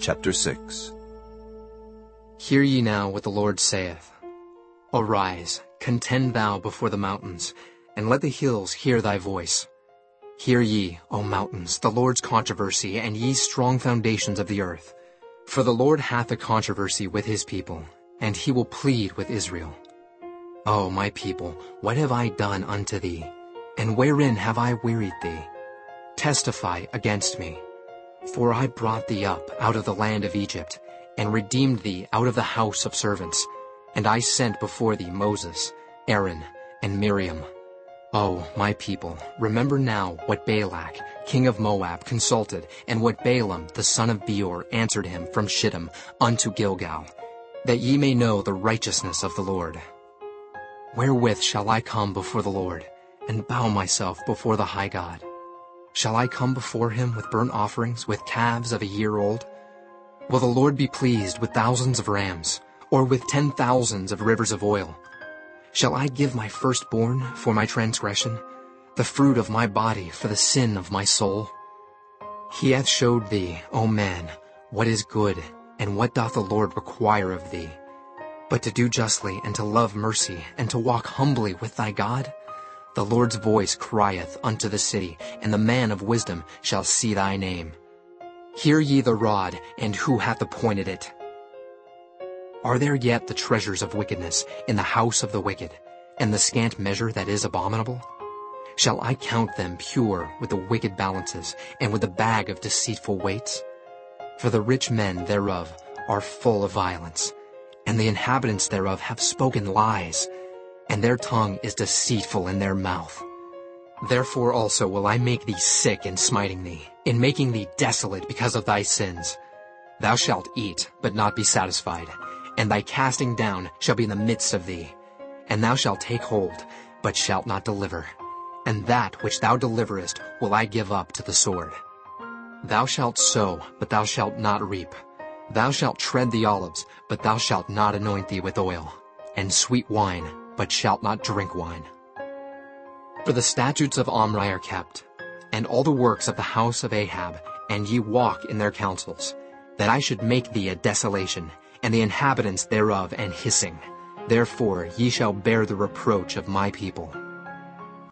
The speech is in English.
Chapter 6. Hear ye now what the Lord saith. Arise, contend thou before the mountains, and let the hills hear thy voice. Hear ye, O mountains, the Lord's controversy, and ye strong foundations of the earth. For the Lord hath a controversy with his people, and he will plead with Israel. O my people, what have I done unto thee? And wherein have I wearied thee? Testify against me. For I brought thee up out of the land of Egypt, and redeemed thee out of the house of servants. And I sent before thee Moses, Aaron, and Miriam. O my people, remember now what Balak, king of Moab, consulted, and what Balaam the son of Beor answered him from Shittim unto Gilgal, that ye may know the righteousness of the Lord. Wherewith shall I come before the Lord, and bow myself before the high God? Shall I come before him with burnt offerings, with calves of a year old? Will the Lord be pleased with thousands of rams, or with 10,000s of rivers of oil? Shall I give my firstborn for my transgression, the fruit of my body for the sin of my soul? He hath showed thee, O man, what is good, and what doth the Lord require of thee, but to do justly, and to love mercy, and to walk humbly with thy God? The Lord's voice crieth unto the city, and the man of wisdom shall see thy name. Hear ye the rod, and who hath appointed it? Are there yet the treasures of wickedness in the house of the wicked, and the scant measure that is abominable? Shall I count them pure with the wicked balances, and with the bag of deceitful weights? For the rich men thereof are full of violence, and the inhabitants thereof have spoken lies, and their tongue is deceitful in their mouth. Therefore also will I make thee sick in smiting thee, in making thee desolate because of thy sins. Thou shalt eat, but not be satisfied, and thy casting down shall be in the midst of thee. And thou shalt take hold, but shalt not deliver. And that which thou deliverest will I give up to the sword. Thou shalt sow, but thou shalt not reap. Thou shalt tread the olives, but thou shalt not anoint thee with oil, and sweet wine, but shalt not drink wine. For the statutes of Omri are kept, and all the works of the house of Ahab, and ye walk in their counsels, that I should make thee a desolation, and the inhabitants thereof an hissing. Therefore ye shall bear the reproach of my people.